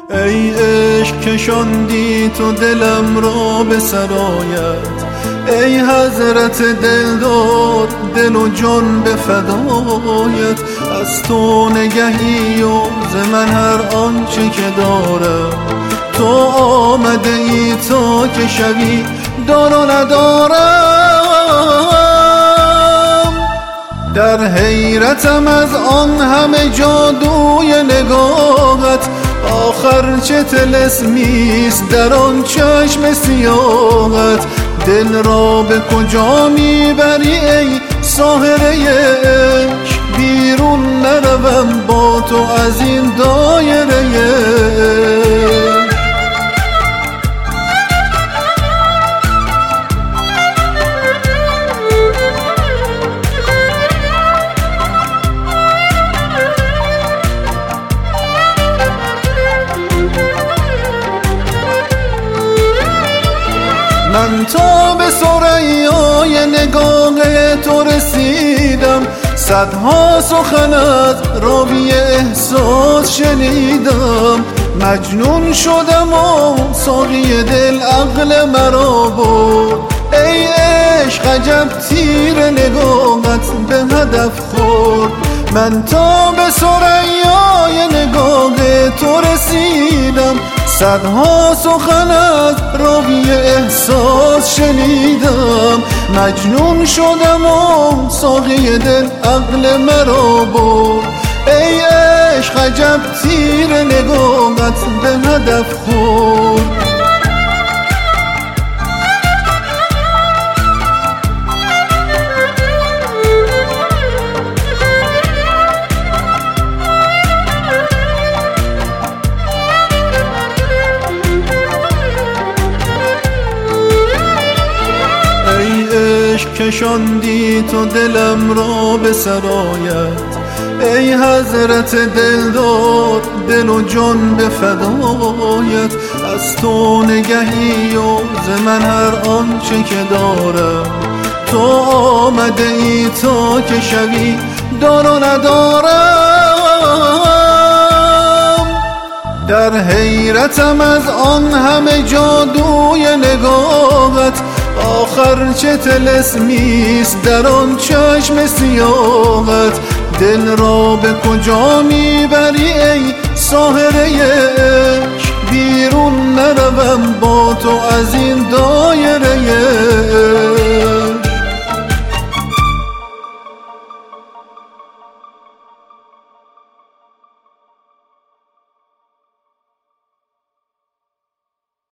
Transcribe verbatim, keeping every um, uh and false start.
ای عشق کشاندی تو دلم را به سرایت، ای حضرت دلدار دل و جان به فدایت. از تو نگهی و ز من هر آنچه که دارم، تو آمده ای تا که شوی دار و ندارم. در حیرتم از آن همه جادوی نگاهت، آخر چه طلسمیست در آن چشم سیاهت. دل را به کجا میبری ای ساحره عشق، بیرون نروم با تو از این دایره. من تا به ثریای نگاه تو رسیدم، صدها سخن از راوی احساس شنیدم. مجنون شدم و ساقی دل عقل مرا برد، ای عشق عجب تیر نگاهت به هدف خورد. من تا به ثریای نگاه تو رسیدم، صدها سخن از راوی احساس شنیدم. مجنون شدم و ساقی دل عقل مرا برد، ای عشق عجب تیر نگاهت به هدف خورد. کشاندی تو دلم را به سرایت، ای حضرت دلدار دل و جان به فدایت. از تو نگهی و ز من هر آنچه که دارم، تو آمده ای تا که شوی دار و ندارم. در حیرتم از آن همه جادوی نگاهت، آخر چه طلسمیست در آن چشم سیاهت. دل را به کجا میبری ای ساحره عشق، بیرون نروم با تو از این دار